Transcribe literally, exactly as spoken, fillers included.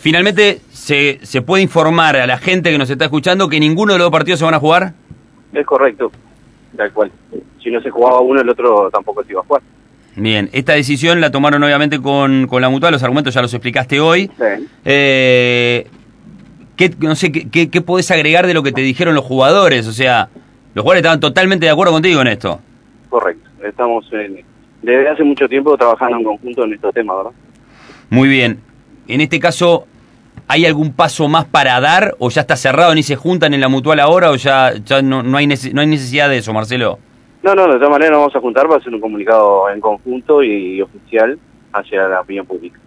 Finalmente, ¿se, ¿se puede informar a la gente que nos está escuchando que ninguno de los dos partidos se van a jugar? Es correcto, tal cual. Si no se jugaba uno, el otro tampoco se iba a jugar. Bien, esta decisión la tomaron obviamente con, con la Mutual, los argumentos ya los explicaste hoy. Sí. Eh, ¿qué, no sé, ¿qué, qué, qué podés agregar de lo que te dijeron los jugadores? O sea, los jugadores estaban totalmente de acuerdo contigo en esto. Correcto, estamos en, desde hace mucho tiempo trabajando en conjunto en estos temas, ¿verdad? Muy bien, en este caso, ¿hay algún paso más para dar o ya está cerrado, ni se juntan en la Mutual ahora o ya, ya no, no, hay nece- no hay necesidad de eso, Marcelo? No, no, de todas maneras nos vamos a juntar para hacer un comunicado en conjunto y, y oficial hacia la opinión pública.